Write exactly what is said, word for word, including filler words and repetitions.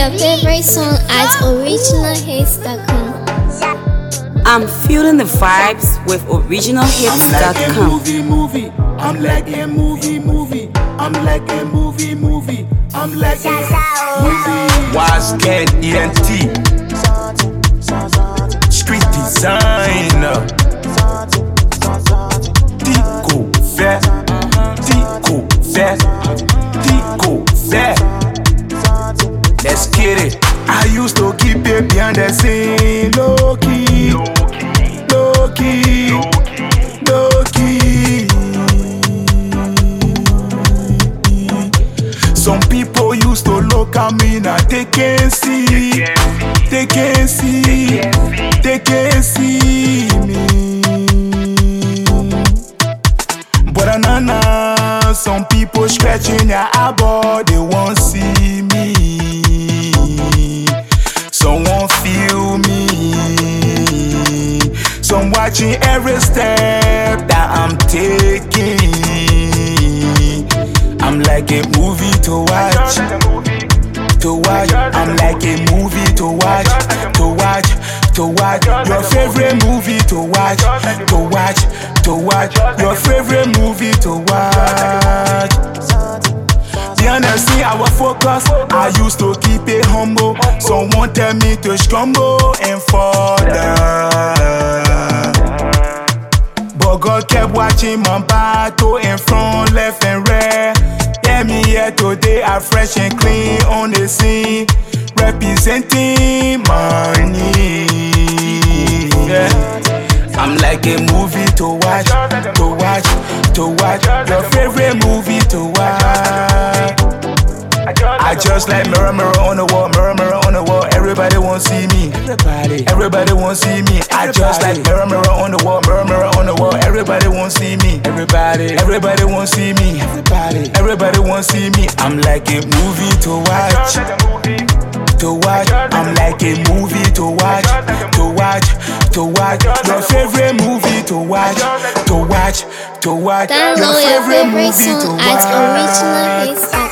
your favorite song at original hits dot com. I'm feeling the vibes with original hits dot com. I'm like a movie, movie. I'm like a movie, movie. I'm like a movie. Wise Cat E N T Street designer. Tico Vet, Tico Vet, Tico Vet. Let's get it. I used to keep it behind the scene, low key, low key, low key. Some people used to look at me now, they can't see, they can't see, they can't see me. But anana, some people scratching their eyeball, they won't see me. Someone feel me. Some watching every step that I'm taking. I'm like a movie to watch, to watch. I'm like a movie to watch, to watch, to watch. Your favorite movie to watch, to watch, to watch. Your favorite movie to watch. The understand our focus. I used to keep it humble. Someone tell me to scramble and fall down. But God kept watching my battle in front, left and right. Yeah, me here today, I'm fresh and clean on the scene, representing money. Yeah. I'm like a movie to watch, to watch, to watch. Your favorite movie to watch. I just like mirror, mirror on the wall, mirror, mirror on the wall. Everybody won't see me. Everybody, everybody won't see me. I just like mirror, mirror on the wall, mirror, mirror on the wall. Everybody won't see me. Everybody, everybody won't see me. Everybody, everybody won't see me. I'm like a movie to watch, to watch. I'm like a movie to watch, to watch, to watch. Your favorite movie to watch, to watch, to watch. Download your favorite song at original hits dot com.